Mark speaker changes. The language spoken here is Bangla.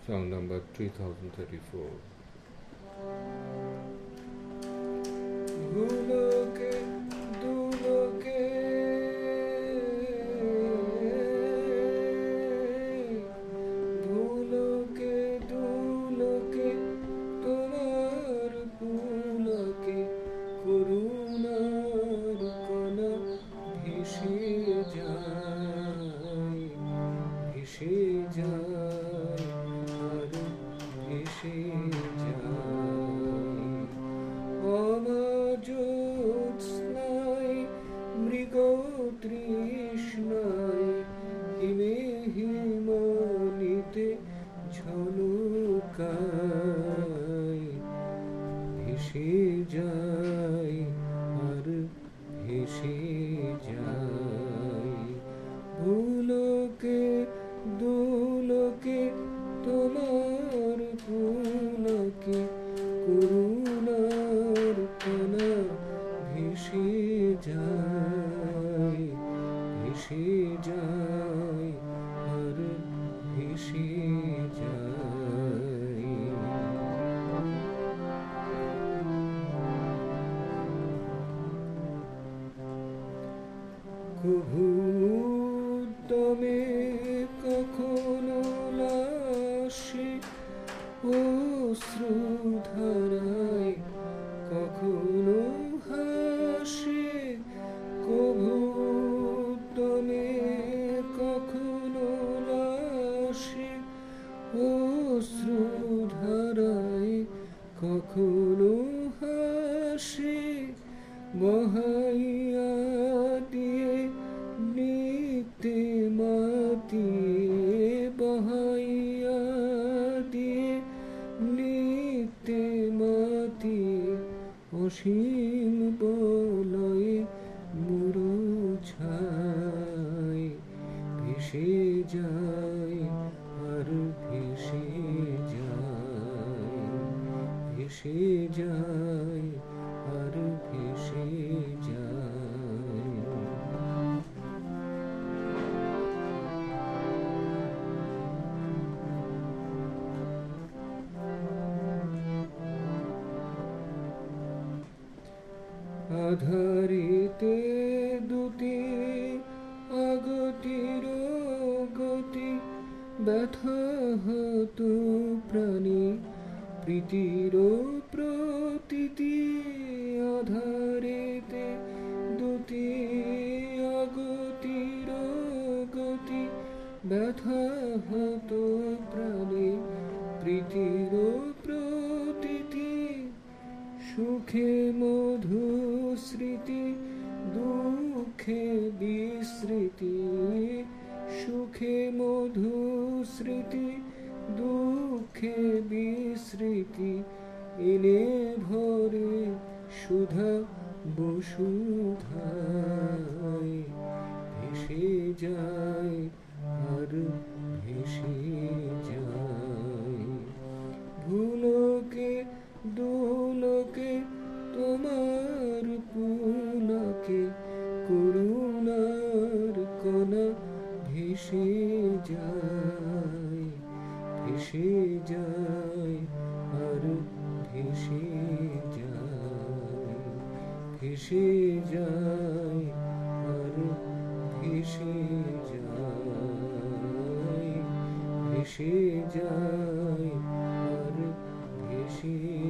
Speaker 1: Song number 3034.
Speaker 2: भूलोके दूलोके भूलोके दूलोके তোমার পুলকে করুণার কণা ভেসে যায় ভেসে যায় আর ভেসে যায় অমাজ্যোৎস্নায় মৃগতৃষ্ণায় হিমে হিমানিতে ঝলকায় ভেসে যায় আর ভেসে যায় ভুলোকে দুলোকে তোমার পুলকে করুণার কণা ভেসে যায় ভেসে যায় আর ভেসে যায় কভু উদ্যমে কখনো লাশে অশ্রুধারায় কখনো হাসে কভু উদ্যমে কখনো লাশে অশ্রুধারায় কখনো হাসে বহাইয়া দিয়ে নিতে মাতিয়ে বহাইয়া দিয়ে নিতে মাতিয়ে অসীম বলয়ে মূরছায় ভেসে যায় আর ভেসে যায় ভেসে যায় আর ভেসে যায় আধারিতে দুটি আগতির গতি ব্যথা হতো প্রাণী প্রীতির প্রতীতি আধারিতে দুটি আগতির গতি ব্যথা হতো প্রাণী প্রীতির প্রতীতি সুখে মধু স্মৃতি দুঃখে বিস্মৃতি সুখে মধু স্মৃতি দুঃখে বিস্মৃতি এনে ভরে সুধা বসুধায় ভেসে যায় আর ভেসে যায় ভুলোকে দুলোকে তোমার পুলকে করুণার কণা ভেসে যায় ভেসে যায় আর ভেসে যায় ভেসে যায় আর ভেসে যায় ভেসে যায় আর ভেসে